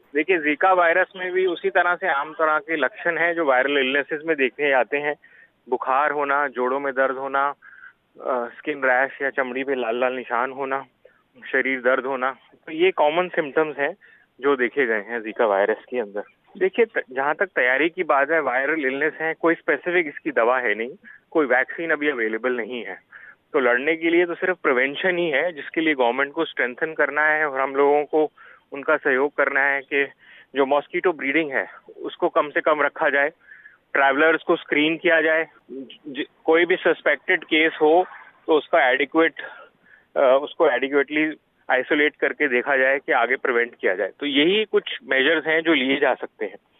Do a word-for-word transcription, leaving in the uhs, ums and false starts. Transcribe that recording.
देखिए, Zika virus में भी उसी तरह से आम तरह के लक्षण हैं जो वायरल इलनेसेस में देखे जाते हैं। बुखार होना, जोड़ों में दर्द होना, अ, स्किन रैश या चमड़ी पे लाल-लाल निशान होना, शरीर दर्द होना, तो ये कॉमन सिम्पटम्स हैं जो देखे गए हैं ज़िका वायरस के अंदर। देखिए, त जहाँ तक तैयारी की बात है, वायरल इलनेस है, कोई स्पेसिफिक इसकी दवा है नहीं, कोई वैक्सीन अभी अवेलेबल नहीं है। तो लड़ने के लिए तो सिर्फ प्रिवेंशन ही है, जिसके लिए गवर्नमेंट को स्ट्रेंथन करना है और हम लोगों को उनका सहयोग करना है कि जो मॉस्किटो ब्रीडिंग है, उसको कम से कम रखा जाए, ट्रैवलर्स को स्क्रीन किया जाए, ज कोई भी सस्पेक्टेड केस हो तो उसका एडिक्वेट अ, उसको एडिक्वेटली आइसोलेट करके देखा जाए कि आगे प्रिवेंट किया जाए। तो यही कुछ मेजर्स हैं जो लिए जा सकते हैं।